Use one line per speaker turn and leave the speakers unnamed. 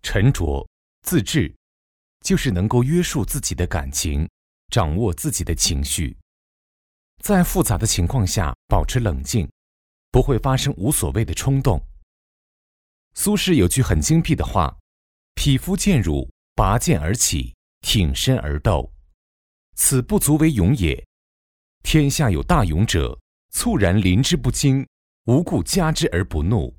沉着、自制，就是能够约束自己的感情，掌握自己的情绪，在复杂的情况下保持冷静，不会发生无所谓的冲动。苏轼有句很精辟的话：匹夫见辱，拔剑而起，挺身而斗，此不足为勇也。天下有大勇者，猝然临之不惊，无故加之而不怒。